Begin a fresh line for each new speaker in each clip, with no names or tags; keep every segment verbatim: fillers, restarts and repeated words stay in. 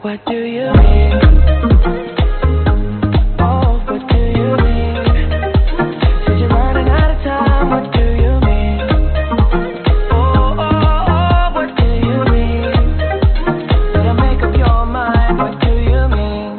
what do you mean? Oh, what do you mean? Said you're running out of time, what do you mean? Oh, oh, oh, what do you mean? Better make up your mind, what do you mean?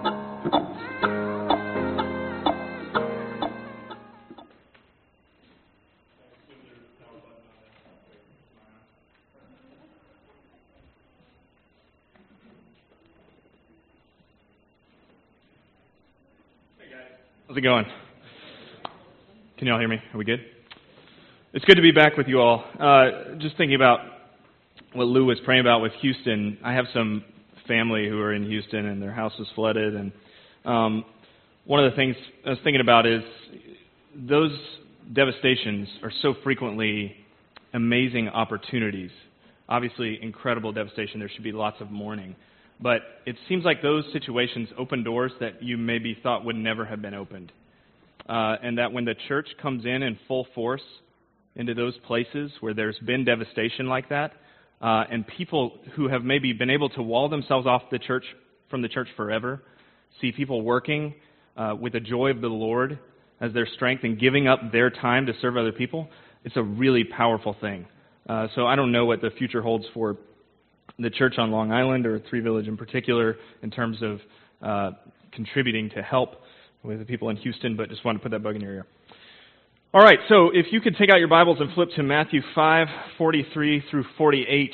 How's it going? Can y'all hear me? Are we good? It's good to be back with you all. Uh, just thinking about what Lou was praying about with Houston. I have some family who are in Houston and their house was flooded. And um, one of the things I was thinking about is those devastations are so frequently amazing opportunities. Obviously, incredible devastation. There should be lots of mourning. But it seems like those situations open doors that you maybe thought would never have been opened. Uh, and that when the church comes in in full force into those places where there's been devastation like that, uh, and people who have maybe been able to wall themselves off the church from the church forever, see people working uh, with the joy of the Lord as their strength and giving up their time to serve other people, it's a really powerful thing. Uh, so I don't know what the future holds for the church on Long Island or Three Village in particular in terms of uh, contributing to help with the people in Houston, but just wanted to put that bug in your ear. All right, so if you could take out your Bibles and flip to Matthew five, forty-three through forty-eight.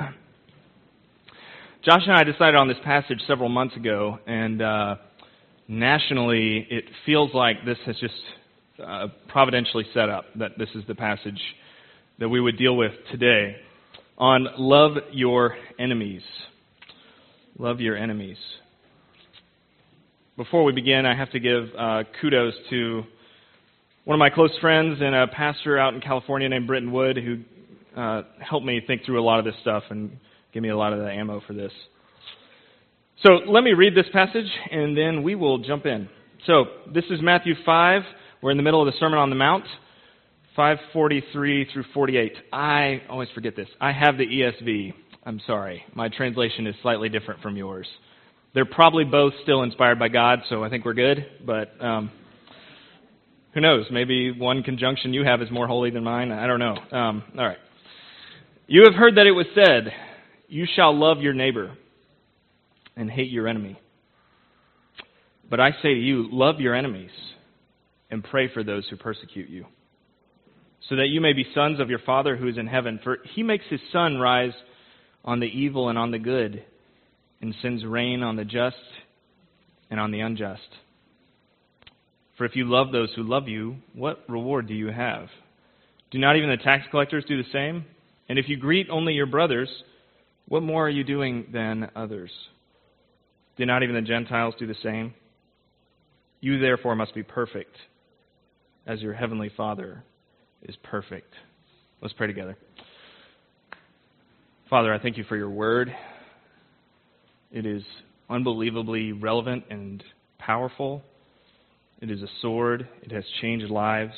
Josh and I decided on this passage several months ago, and uh, nationally it feels like this has just uh, providentially set up, that this is the passage that we would deal with today. On love your enemies. Love your enemies. Before we begin, I have to give uh, kudos to one of my close friends and a pastor out in California named Britton Wood, who uh, helped me think through a lot of this stuff and give me a lot of the ammo for this. So let me read this passage, and then we will jump in. So this is Matthew five. We're in the middle of the Sermon on the Mount. five forty-three through forty-eight. I always forget this. I have the E S V. I'm sorry. My translation is slightly different from yours. They're probably both still inspired by God, so I think we're good. But um, who knows? Maybe one conjunction you have is more holy than mine. I don't know. Um, all right. You have heard that it was said, "You shall love your neighbor and hate your enemy." But I say to you, love your enemies and pray for those who persecute you, so that you may be sons of your Father who is in heaven. For he makes his sun rise on the evil and on the good, and sends rain on the just and on the unjust. For if you love those who love you, what reward do you have? Do not even the tax collectors do the same? And if you greet only your brothers, what more are you doing than others? Do not even the Gentiles do the same? You therefore must be perfect, as your heavenly Father is perfect. Let's pray together. Father, I thank you for your word. It is unbelievably relevant and powerful. It is a sword. It has changed lives.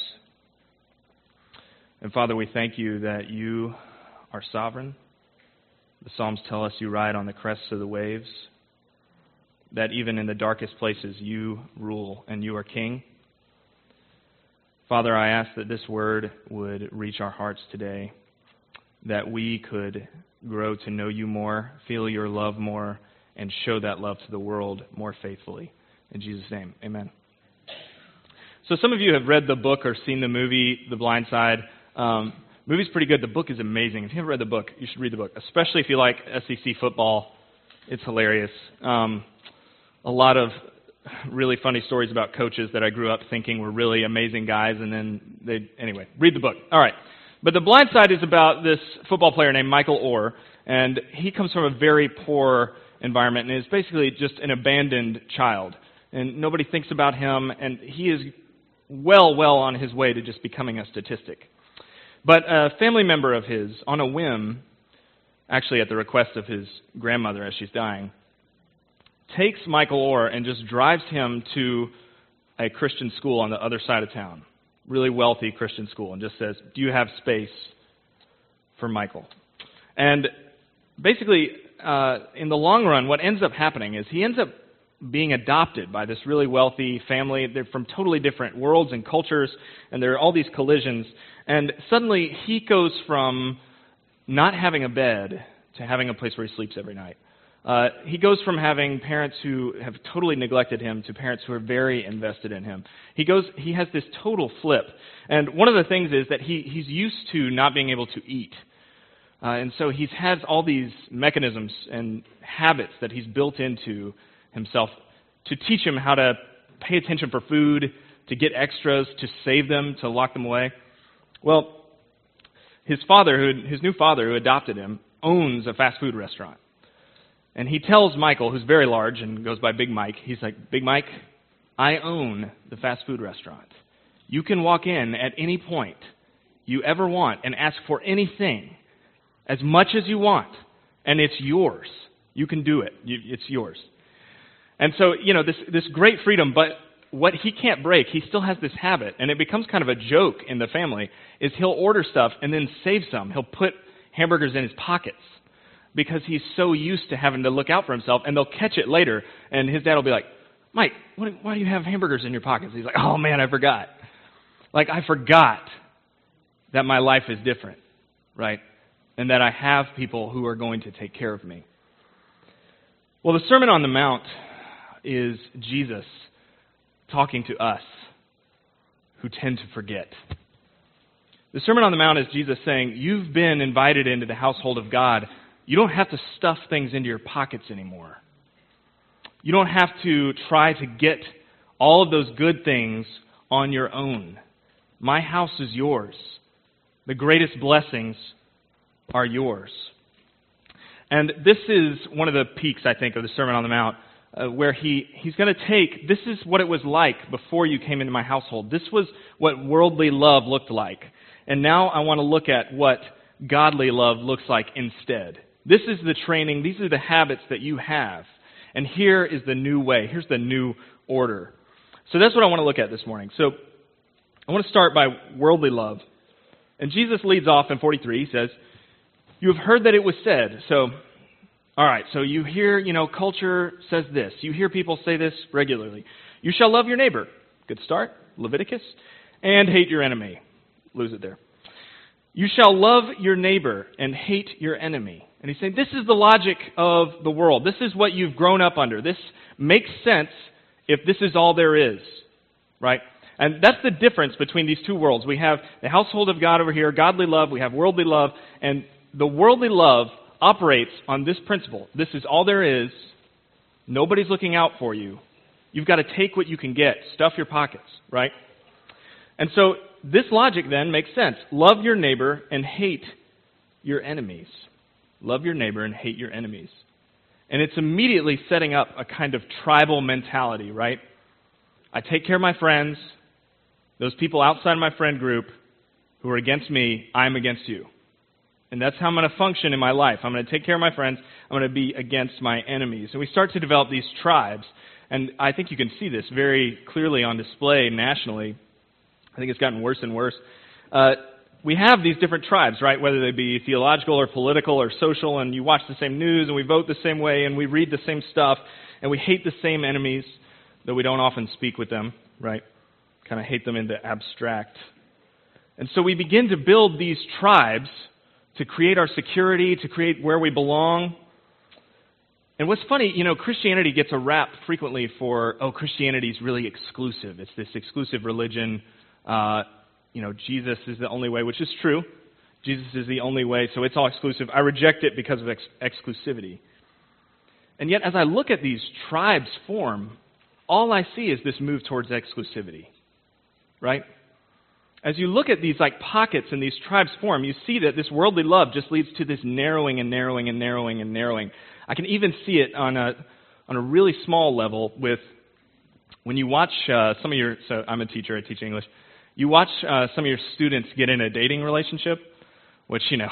And Father, we thank you that you are sovereign. The Psalms tell us you ride on the crests of the waves, that even in the darkest places you rule and you are king. Father, I ask that this word would reach our hearts today, that we could grow to know you more, feel your love more, and show that love to the world more faithfully. In Jesus' name, amen. So some of you have read the book or seen the movie, The Blind Side. Um, the movie's pretty good. The book is amazing. If you haven't read the book, you should read the book, especially if you like S E C football. It's hilarious. Um, a lot of really funny stories about coaches that I grew up thinking were really amazing guys, and then they, anyway, read the book. All right. But The Blind Side is about this football player named Michael Oher, and he comes from a very poor environment and is basically just an abandoned child. And nobody thinks about him, and he is well, well on his way to just becoming a statistic. But a family member of his, on a whim, actually at the request of his grandmother as she's dying, takes Michael Oher and just drives him to a Christian school on the other side of town, really wealthy Christian school, and just says, do you have space for Michael? And basically, uh, in the long run, what ends up happening is he ends up being adopted by this really wealthy family. They're from totally different worlds and cultures, and there are all these collisions. And suddenly he goes from not having a bed to having a place where he sleeps every night. Uh, he goes from having parents who have totally neglected him to parents who are very invested in him. He goes, he has this total flip. And one of the things is that he, he's used to not being able to eat. Uh, and so he's has all these mechanisms and habits that he's built into himself to teach him how to pay attention for food, to get extras, to save them, to lock them away. Well, his father, who, his new father who adopted him, owns a fast food restaurant. And he tells Michael, who's very large and goes by Big Mike, he's like, Big Mike, I own the fast food restaurant. You can walk in at any point you ever want and ask for anything, as much as you want, and it's yours. You can do it. You, it's yours. And so, you know, this this great freedom, but what he can't break, he still has this habit, and it becomes kind of a joke in the family, is he'll order stuff and then save some. He'll put hamburgers in his pockets because he's so used to having to look out for himself, and they'll catch it later, and his dad will be like, Mike, what, why do you have hamburgers in your pockets? He's like, oh man, I forgot. Like, I forgot that my life is different, right? And that I have people who are going to take care of me. Well, the Sermon on the Mount is Jesus talking to us who tend to forget. The Sermon on the Mount is Jesus saying, you've been invited into the household of God. You don't have to stuff things into your pockets anymore. You don't have to try to get all of those good things on your own. My house is yours. The greatest blessings are yours. And this is one of the peaks, I think, of the Sermon on the Mount, uh, where he, he's going to take, this is what it was like before you came into my household. This was what worldly love looked like. And now I want to look at what godly love looks like instead. This is the training, these are the habits that you have. And here is the new way. Here's the new order. So that's what I want to look at this morning. So I want to start by worldly love. And Jesus leads off in forty-three. He says, you have heard that it was said. So, all right, so you hear, you know, culture says this. You hear people say this regularly. You shall love your neighbor. Good start. Leviticus. And hate your enemy. Lose it there. You shall love your neighbor and hate your enemy. And he's saying this is the logic of the world. This is what you've grown up under. This makes sense if this is all there is, right? And that's the difference between these two worlds. We have the household of God over here, godly love. We have worldly love. And the worldly love operates on this principle. This is all there is. Nobody's looking out for you. You've got to take what you can get. Stuff your pockets, right? And so this logic then makes sense. Love your neighbor and hate your enemies. Love your neighbor and hate your enemies. And it's immediately setting up a kind of tribal mentality, right? I take care of my friends. Those people outside my friend group who are against me, I'm against you. And that's how I'm going to function in my life. I'm going to take care of my friends. I'm going to be against my enemies. And we start to develop these tribes. And I think you can see this very clearly on display nationally. I think it's gotten worse and worse. Uh, we have these different tribes, right? Whether they be theological or political or social, and you watch the same news, and we vote the same way, and we read the same stuff, and we hate the same enemies, though we don't often speak with them, right? Kind of hate them in the abstract. And so we begin to build these tribes to create our security, to create where we belong. And what's funny, you know, Christianity gets a rap frequently for, oh, Christianity is really exclusive. It's this exclusive religion. Uh, you know, Jesus is the only way, which is true. Jesus is the only way, so it's all exclusive. I reject it because of ex- exclusivity. And yet, as I look at these tribes form, all I see is this move towards exclusivity, right? As you look at these like pockets and these tribes form, you see that this worldly love just leads to this narrowing and narrowing and narrowing and narrowing. I can even see it on a on a really small level with when you watch uh, some of your. So I'm a teacher. I teach English. You watch uh, some of your students get in a dating relationship, which you know,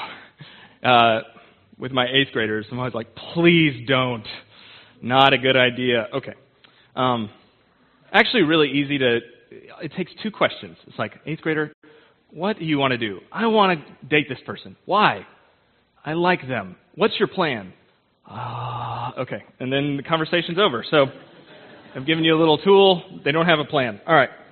uh, with my eighth graders, I'm always like, please don't. Not a good idea. Okay. Um, actually, really easy to. It takes two questions. It's like, eighth grader, what do you want to do? I want to date this person. Why? I like them. What's your plan? Ah, okay. And then the conversation's over. So I've given you a little tool. They don't have a plan. All right.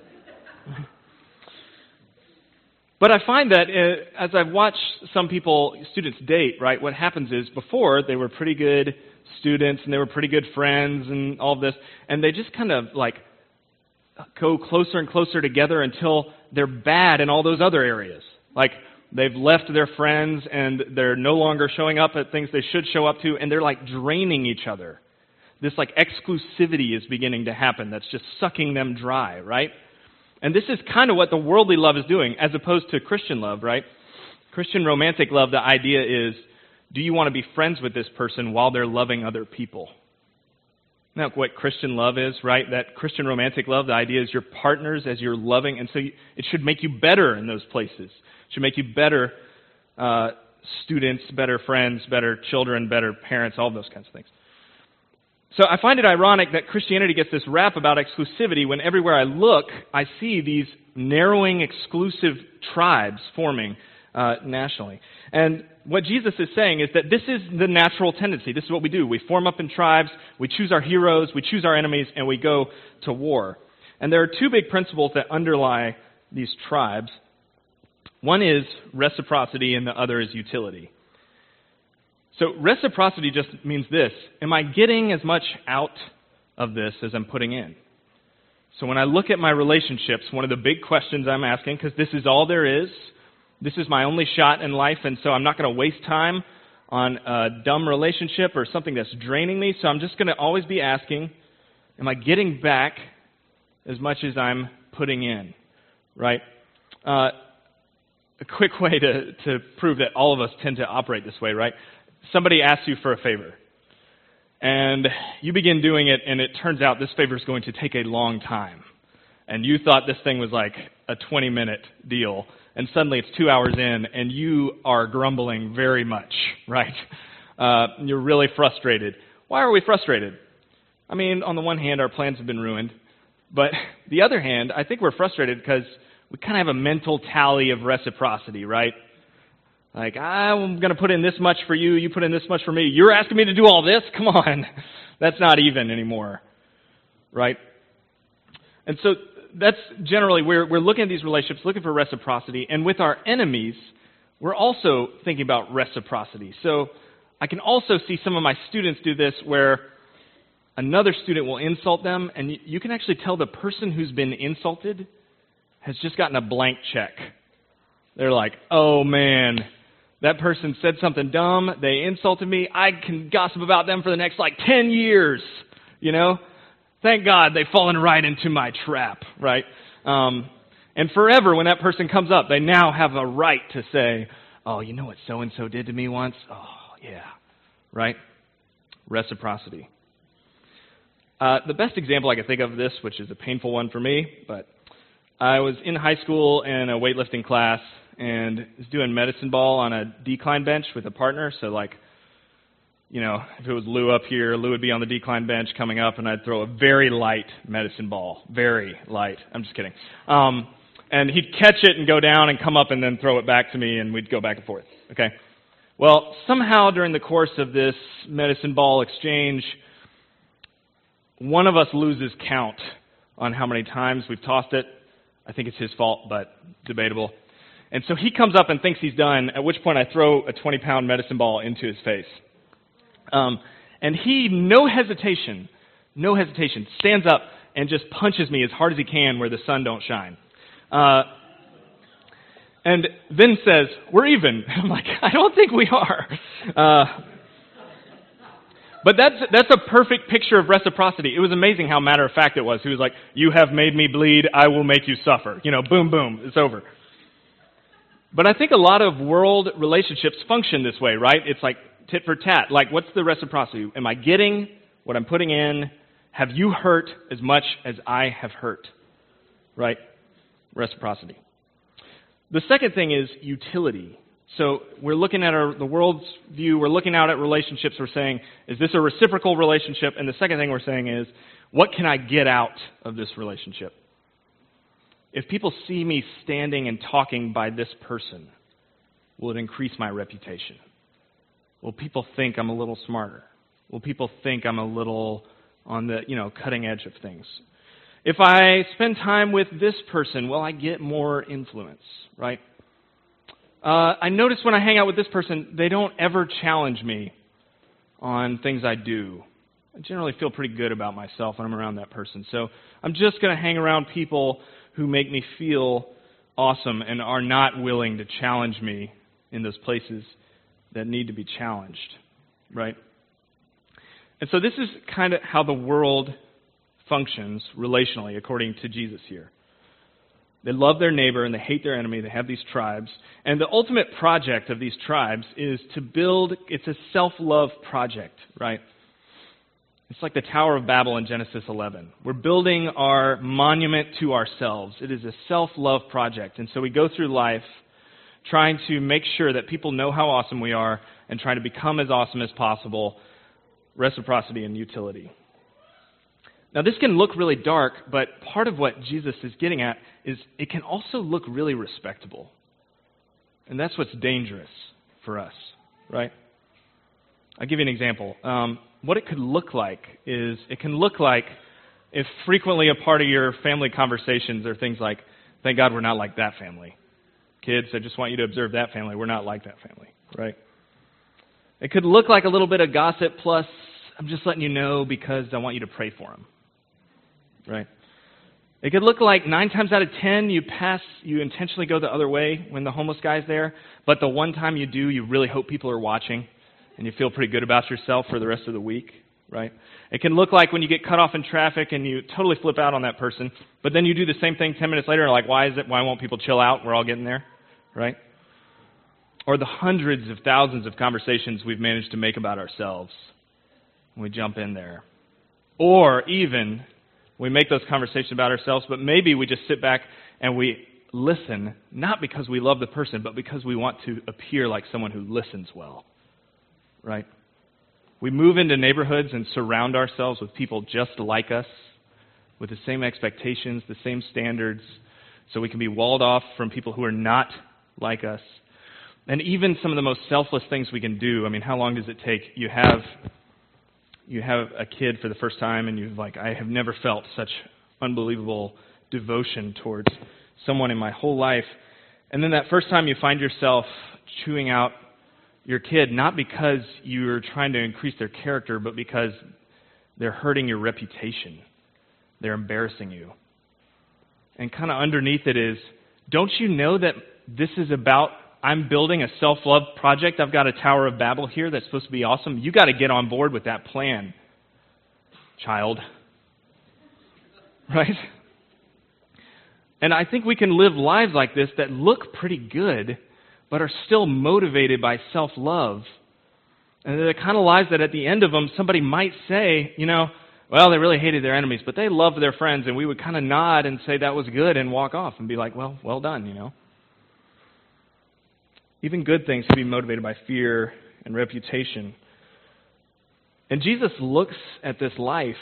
But I find that uh, as I've watched some people, students date, right, what happens is before they were pretty good students and they were pretty good friends and all of this, and they just kind of like go closer and closer together until they're bad in all those other areas. Like they've left their friends and they're no longer showing up at things they should show up to, and they're like draining each other. This like exclusivity is beginning to happen that's just sucking them dry, right? And this is kind of what the worldly love is doing as opposed to Christian love, right? Christian romantic love, the idea is, do you want to be friends with this person while they're loving other people? Isn't that what Christian love is, right? That Christian romantic love, the idea is you're partners as you're loving, and so you, it should make you better in those places. It should make you better uh, students, better friends, better children, better parents, all those kinds of things. So I find it ironic that Christianity gets this rap about exclusivity when everywhere I look, I see these narrowing, exclusive tribes forming uh, nationally. And what Jesus is saying is that this is the natural tendency. This is what we do. We form up in tribes, we choose our heroes, we choose our enemies, and we go to war. And there are two big principles that underlie these tribes. One is reciprocity and the other is utility. So reciprocity just means this: am I getting as much out of this as I'm putting in? So when I look at my relationships, one of the big questions I'm asking, because this is all there is, this is my only shot in life, and so I'm not going to waste time on a dumb relationship or something that's draining me, so I'm just going to always be asking, am I getting back as much as I'm putting in? Right? Uh, a quick way to, to prove that all of us tend to operate this way, right? Somebody asks you for a favor, and you begin doing it, and it turns out this favor is going to take a long time. And you thought this thing was like a twenty-minute deal, and suddenly it's two hours in, and you are grumbling very much, right? Uh, you're really frustrated. Why are we frustrated? I mean, on the one hand, our plans have been ruined, but the other hand, I think we're frustrated because we kind of have a mental tally of reciprocity, right? Like, I'm going to put in this much for you, you put in this much for me. You're asking me to do all this? Come on. That's not even anymore, right? And so that's generally, we're, we're looking at these relationships, looking for reciprocity. And with our enemies, we're also thinking about reciprocity. So I can also see some of my students do this where another student will insult them, and you, you can actually tell the person who's been insulted has just gotten a blank check. They're like, oh man, that person said something dumb, they insulted me, I can gossip about them for the next like ten years, you know? Thank God they've fallen right into my trap, right? Um, and forever when that person comes up, they now have a right to say, oh, you know what so-and-so did to me once? Oh, yeah, right? Reciprocity. Uh, the best example I can think of this, which is a painful one for me, but I was in high school in a weightlifting class and was doing medicine ball on a decline bench with a partner. So like, you know, if it was Lou up here, Lou would be on the decline bench coming up, and I'd throw a very light medicine ball. Very light. I'm just kidding. Um, and he'd catch it and go down and come up and then throw it back to me, and we'd go back and forth. Okay. Well, somehow during the course of this medicine ball exchange, one of us loses count on how many times we've tossed it. I think it's his fault, but debatable. And so he comes up and thinks he's done, at which point I throw a twenty-pound medicine ball into his face. Um, and he, no hesitation, no hesitation, stands up and just punches me as hard as he can where the sun don't shine. Uh, and then says, we're even. I'm like, I don't think we are. Uh, but that's that's a perfect picture of reciprocity. It was amazing how matter of fact it was. He was like, you have made me bleed, I will make you suffer. You know, boom, boom, it's over. But I think a lot of world relationships function this way, right? It's like tit for tat. Like, what's the reciprocity? Am I getting what I'm putting in? Have you hurt as much as I have hurt? Right? Reciprocity. The second thing is utility. So we're looking at our, the world's view, we're looking out at relationships, we're saying, is this a reciprocal relationship? And the second thing we're saying is, what can I get out of this relationship? If people see me standing and talking by this person, will it increase my reputation? Will people think I'm a little smarter? Will people think I'm a little on the, you know, cutting edge of things? If I spend time with this person, will I get more influence, right? Uh, I notice when I hang out with this person, they don't ever challenge me on things I do. I generally feel pretty good about myself when I'm around that person. So I'm just going to hang around people who make me feel awesome and are not willing to challenge me in those places that need to be challenged, right? And so this is kind of how the world functions relationally, according to Jesus here. They love their neighbor and they hate their enemy. They have these tribes. And the ultimate project of these tribes is to build, it's a self-love project, right? It's like the Tower of Babel in Genesis eleven. We're building our monument to ourselves. It is a self-love project. And so we go through life trying to make sure that people know how awesome we are and trying to become as awesome as possible. Reciprocity and utility. Now this can look really dark, but part of what Jesus is getting at is it can also look really respectable. And that's what's dangerous for us, right? I'll give you an example. Um, what it could look like is, it can look like if frequently a part of your family conversations are things like, thank God we're not like that family. Kids, I just want you to observe that family. We're not like that family, right? It could look like a little bit of gossip plus, I'm just letting you know because I want you to pray for them, right? It could look like nine times out of ten you pass, you intentionally go the other way when the homeless guy's there, but the one time you do, you really hope people are watching and you feel pretty good about yourself for the rest of the week, right? It can look like when you get cut off in traffic and you totally flip out on that person, but then you do the same thing ten minutes later and like, why is it, why won't people chill out? We're all getting there, right? Or the hundreds of thousands of conversations we've managed to make about ourselves when we jump in there. Or even we make those conversations about ourselves, but maybe we just sit back and we listen, not because we love the person, but because we want to appear like someone who listens well, right? We move into neighborhoods and surround ourselves with people just like us, with the same expectations, the same standards, so we can be walled off from people who are not like us. And even some of the most selfless things we can do. I mean, how long does it take? You have you have a kid for the first time and you're like, I have never felt such unbelievable devotion towards someone in my whole life. And then that first time you find yourself chewing out your kid, not because you're trying to increase their character, but because they're hurting your reputation. They're embarrassing you. And kind of underneath it is, don't you know that this is about, I'm building a self-love project. I've got a Tower of Babel here that's supposed to be awesome. You got to get on board with that plan, child. Right? And I think we can live lives like this that look pretty good, but are still motivated by self-love. And they're the kind of lives that at the end of them, somebody might say, you know, well, they really hated their enemies, but they loved their friends. And we would kind of nod and say that was good and walk off and be like, well, well done, you know. Even good things can be motivated by fear and reputation. And Jesus looks at this life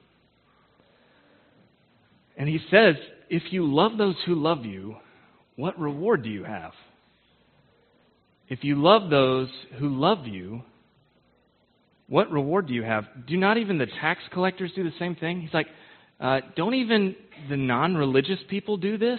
and he says, if you love those who love you, what reward do you have? If you love those who love you, what reward do you have? Do not even the tax collectors do the same thing? He's like, uh, don't even the non-religious people do this?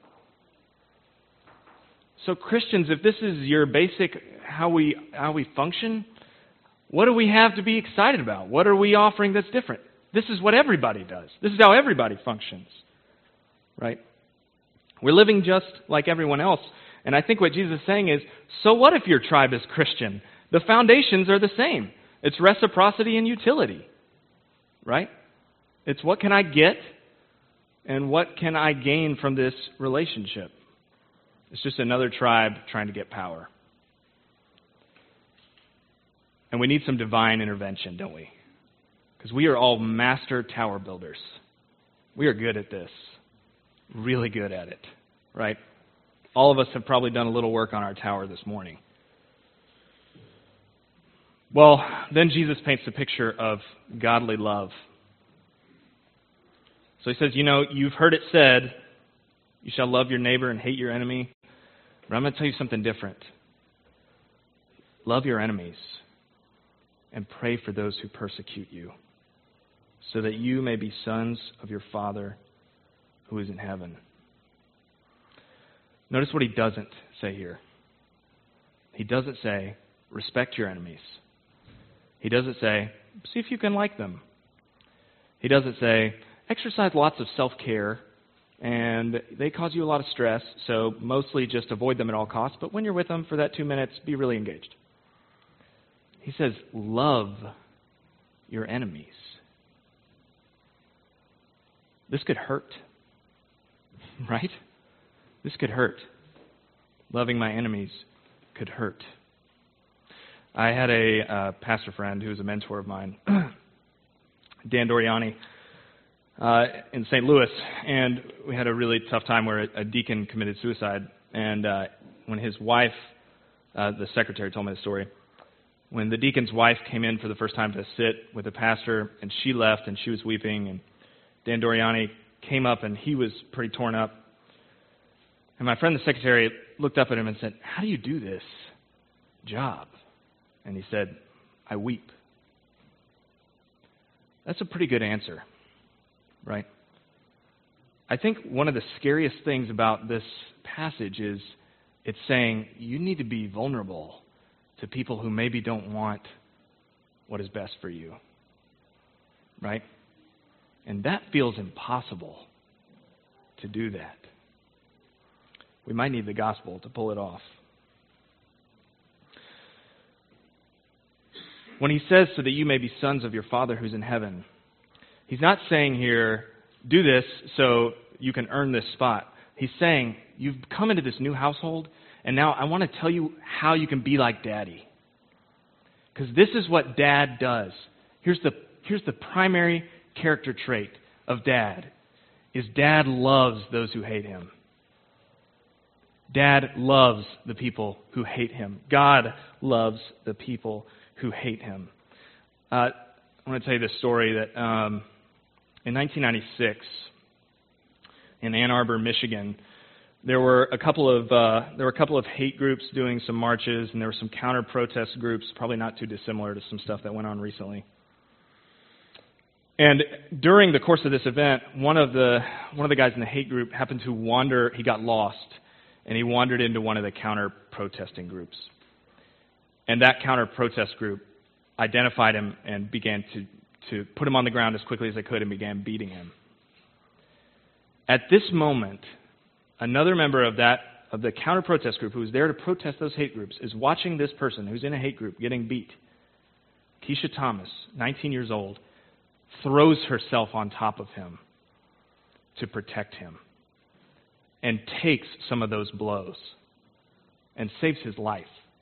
So Christians, if this is your basic how we how we function, what do we have to be excited about? What are we offering that's different? This is what everybody does. This is how everybody functions, right? We're living just like everyone else. And I think what Jesus is saying is, so what if your tribe is Christian? The foundations are the same. It's reciprocity and utility, right? It's what can I get and what can I gain from this relationship? It's just another tribe trying to get power. And we need some divine intervention, don't we? Because we are all master tower builders. We are good at this. Really good at it, right? All of us have probably done a little work on our tower this morning. Well, then Jesus paints a picture of godly love. So he says, you know, you've heard it said, you shall love your neighbor and hate your enemy. But I'm going to tell you something different. Love your enemies. and pray for those who persecute you, so that you may be sons of your Father who is in heaven. Notice what he doesn't say here. He doesn't say, respect your enemies. He doesn't say, see if you can like them. He doesn't say, exercise lots of self-care, and they cause you a lot of stress, so mostly just avoid them at all costs, but when you're with them for that two minutes, be really engaged. He says, love your enemies. This could hurt, right? This could hurt. Loving my enemies could hurt. I had a uh, pastor friend who was a mentor of mine, Dan Doriani, uh, in Saint Louis, and we had a really tough time where a, a deacon committed suicide. And uh, when his wife, uh, the secretary told me the story, when the deacon's wife came in for the first time to sit with the pastor, and she left, and she was weeping, and Dan Doriani came up, and he was pretty torn up. And my friend, the secretary, looked up at him and said, how do you do this job? And he said, I weep. That's a pretty good answer, right? I think one of the scariest things about this passage is it's saying you need to be vulnerable to people who maybe don't want what is best for you, right? And that feels impossible to do that. We might need the gospel to pull it off. When he says, so that you may be sons of your Father who's in heaven, he's not saying here, do this so you can earn this spot. He's saying, you've come into this new household, and now I want to tell you how you can be like Daddy. Because this is what Dad does. Here's the, here's the primary character trait of Dad, is Dad loves those who hate him. Dad loves the people who hate him. God loves the people who hate him. Uh, I want to tell you this story that um, in nineteen ninety-six, in Ann Arbor, Michigan, there were a couple of uh, there were a couple of hate groups doing some marches, and there were some counter-protest groups, probably not too dissimilar to some stuff that went on recently. And during the course of this event, one of the one of the guys in the hate group happened to wander. He got lost, and he wandered into one of the counter-protesting groups. And that counter-protest group identified him and began to, to put him on the ground as quickly as they could and began beating him. At this moment, another member of that of the counter-protest group who was there to protest those hate groups is watching this person who's in a hate group getting beat. Keisha Thomas, nineteen years old, throws herself on top of him to protect him and takes some of those blows and saves his life.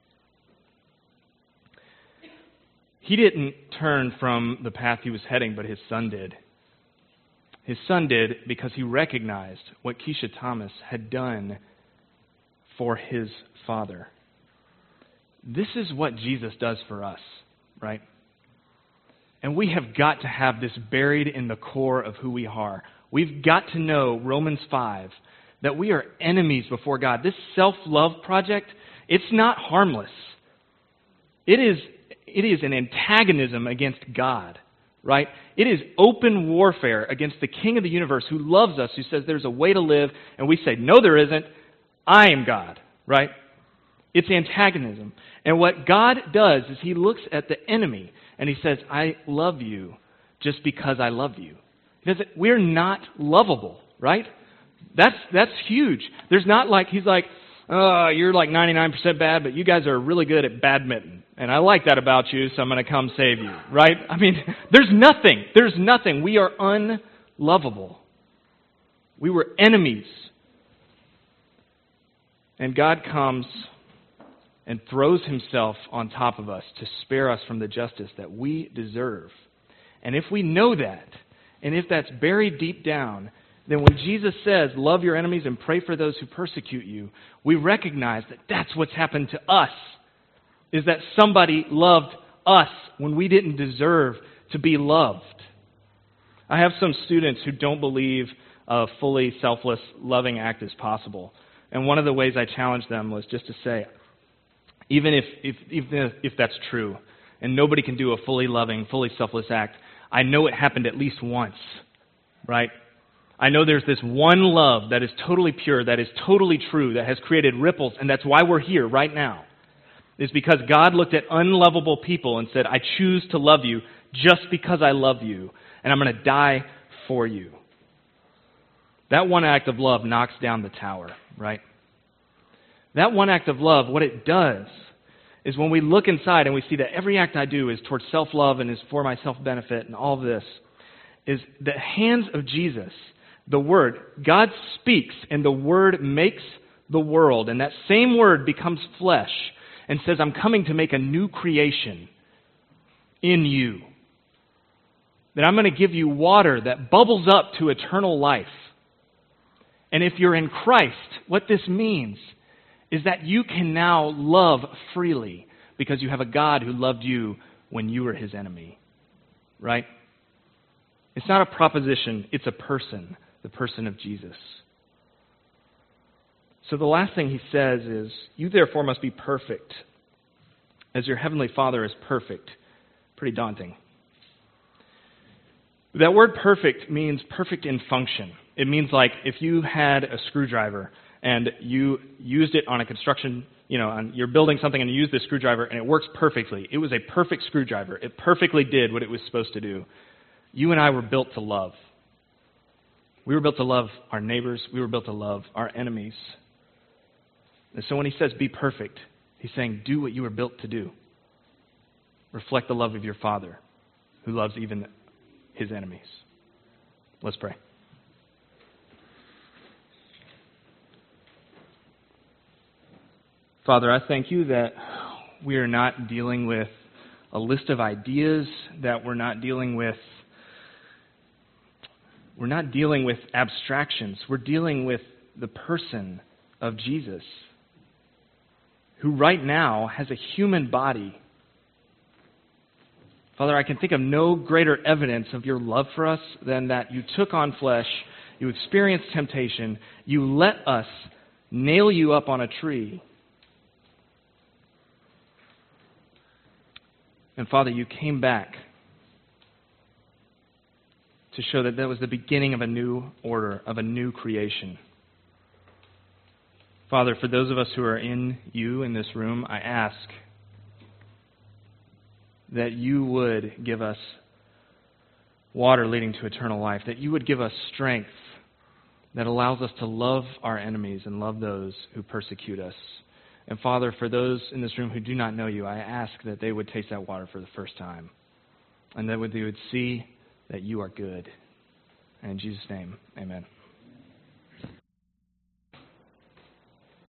He didn't turn from the path he was heading, but his son did. His son did because he recognized what Keisha Thomas had done for his father. This is what Jesus does for us, right? And we have got to have this buried in the core of who we are. We've got to know Romans five, that we are enemies before God. This self-love project, it's not harmless. It is It is an antagonism against God, right? It is open warfare against the King of the universe who loves us, who says there's a way to live, and we say, no, there isn't. I am God, right? It's antagonism. And what God does is he looks at the enemy and he says, I love you just because I love you. He doesn't, we're not lovable, right? That's that's huge. There's not like, he's like, oh, you're like ninety-nine percent bad, but you guys are really good at badminton. And I like that about you, so I'm going to come save you, right? I mean, there's nothing. There's nothing. We are unlovable. We were enemies. And God comes and throws himself on top of us to spare us from the justice that we deserve. And if we know that, and if that's buried deep down, then when Jesus says, love your enemies and pray for those who persecute you, we recognize that that's what's happened to us, is that somebody loved us when we didn't deserve to be loved. I have some students who don't believe a fully selfless, loving act is possible. And one of the ways I challenged them was just to say, even if if if, if that's true, and nobody can do a fully loving, fully selfless act. I know it happened at least once, right? I know there's this one love that is totally pure, that is totally true, that has created ripples, and that's why we're here right now. It's because God looked at unlovable people and said, I choose to love you just because I love you, and I'm going to die for you. That one act of love knocks down the tower, right? That one act of love, what it does is when we look inside and we see that every act I do is towards self-love and is for my self-benefit and all of this, is the hands of Jesus, the Word, God speaks and the Word makes the world, and that same Word becomes flesh and says, I'm coming to make a new creation in you. That I'm going to give you water that bubbles up to eternal life. And if you're in Christ, what this means is that you can now love freely because you have a God who loved you when you were His enemy. Right? It's not a proposition, it's a person, the person of Jesus. So the last thing he says is, you therefore must be perfect, as your heavenly Father is perfect. Pretty daunting. That word perfect means perfect in function. It means like if you had a screwdriver and you used it on a construction, you know, on, you're building something and you use this screwdriver and it works perfectly. It was a perfect screwdriver. It perfectly did what it was supposed to do. You and I were built to love. We were built to love our neighbors. We were built to love our enemies. And so when he says be perfect, he's saying do what you were built to do. Reflect the love of your Father who loves even His enemies. Let's pray. Father, I thank you that we are not dealing with a list of ideas, that we're not dealing with we're not dealing with abstractions. We're dealing with the person of Jesus, who right now has a human body. Father, I can think of no greater evidence of your love for us than that you took on flesh, you experienced temptation, you let us nail you up on a tree. And Father, you came back to show that that was the beginning of a new order, of a new creation. Father, for those of us who are in you in this room, I ask that you would give us water leading to eternal life, that you would give us strength that allows us to love our enemies and love those who persecute us. And Father, for those in this room who do not know you, I ask that they would taste that water for the first time, and that they would see that you are good. And in Jesus' name, amen.